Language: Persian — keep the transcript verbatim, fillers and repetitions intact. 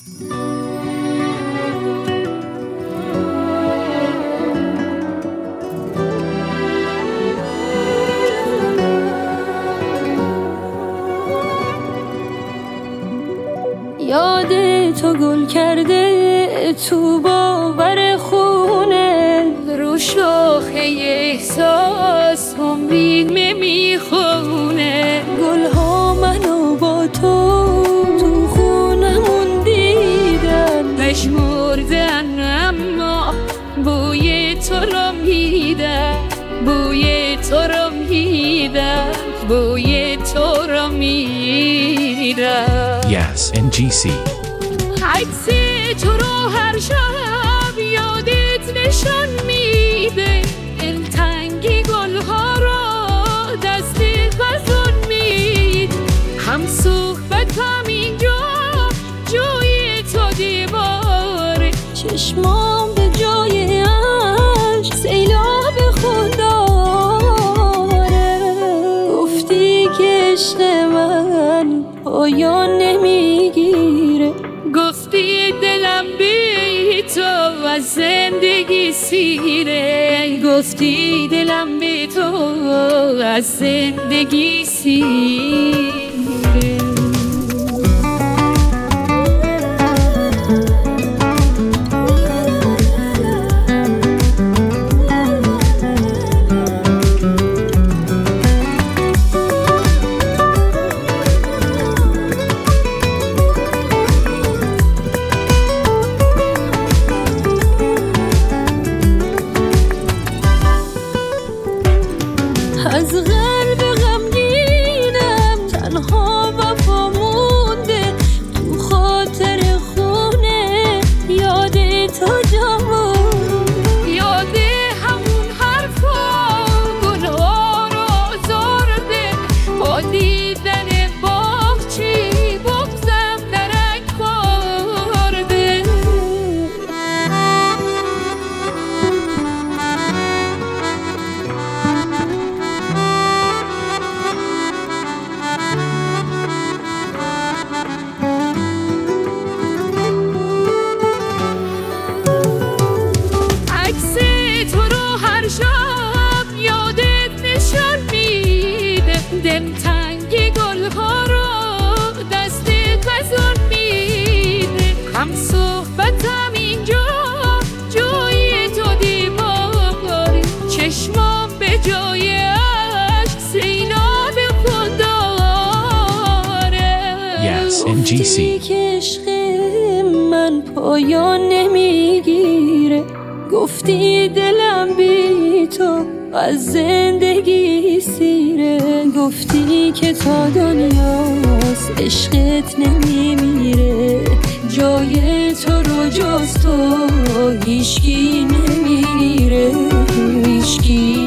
یاد تو گل کرده تو باور خونه، رو شاخه احساس امید میخونه. گلها منو با تو تو خونمون دیدن، نشمردن اما بوی تو رو میدن، بوی تو رو میدن، بوی تو رو میدن. Yes, ان جی سی. عکس تو رو هر شب یادت نشان میده، دلتنگی گلها را دست خزان میده. هم صحبتم اینجا جای تو دیواره، چشمام به جای عشق سیلاب خود داره. گفتی که عشق من پایان نمیگیره، گفتی دلم بی تو از زندگی سیره، گفتی دلم بی تو از زندگی سیره. از قلب غمگینم تنها وفا مونده، تو خاطر خونه یاد تو جا مونده. یاد همون حرفا گناه رو آزارده، با دیدن باغچی بغضم درک خورده. دلتنگی گلها رو دست خزان میده، هم صحبتم اینجا جای تو دیواره، چشمام به جای عشق سیلاب خود داره. Yes, ان جی سی. گفتی که عشق من پایان نمیگیره، گفتی دلم بی تو از زندگی سیره، گفتی که تا دنیاست عشقت نمیمیره، جای تو رو جز تو هیچکی نمیگیره، هیچکی